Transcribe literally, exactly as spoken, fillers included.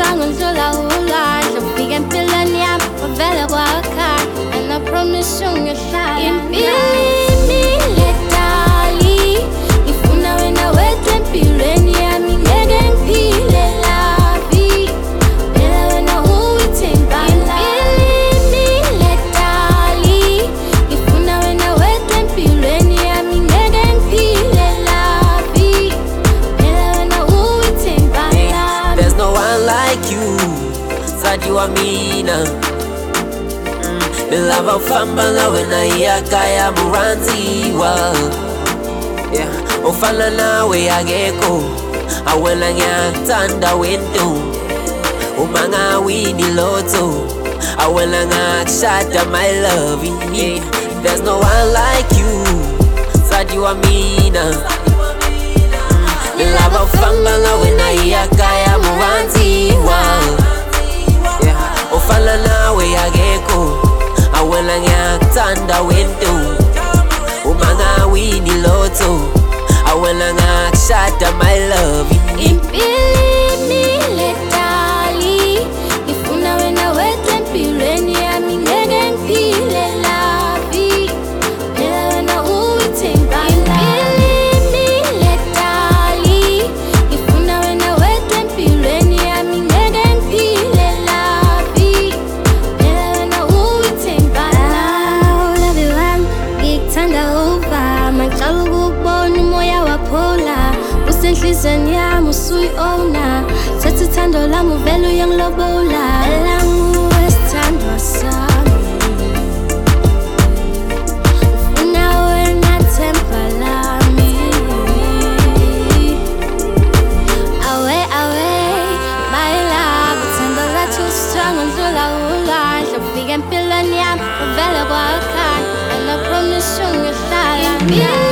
strong undlula ulwandle. Ufike empilweni yami uvele kwakhaya, and I promise you ngihlala impilweni letali. Ngifuna wena wedwa empilweni yami, ngeke ngiphile lavi. Phela wena uyithemba impilweni letali. Ngifuna wena wedwa empilweni yami, ngeke ngiphile lavi. Phela wena uyithemba lavi. There's no one like you, Sadi wa mina. Lava ufamba nawe na iyakaya muranziwa. Yeah, ufana nawe akekho, awena ngiyakuthanda wento. Uma ngawini lotto, awena ngakushada my love. Yeah, there's no one like you, Sadi wa mina. Lava ufamba nawe na iyakaya muranziwa. Yeah, ufana nawe akekho, awena ngiyakuthanda wento. Uma ngawini lotto, awena ngakushada my love. Impilweni letali. Ngifuna wena wedwa empilweni yami, ngeke ngiphile lavi. Phela wena uyithemba impilweni letali. Ngifuna wena wedwa empilweni yami, ngeke ngiphile lavi. Phela wena uyithemba lavi. Ulabi wami ngikuthanda uva, mangicala ukukubona umoya waphola. Usenhlizweni yami usuyi-owna, thatha uthando lami uvele uyangilobola. Phela nguwe sithandwa sami, ufuna wena themba lami. Awe awe my love, uthando lwethu strong undlula ulwandle. Ufike empilweni yami uvele kwakhaya, and I promise you ngihlala.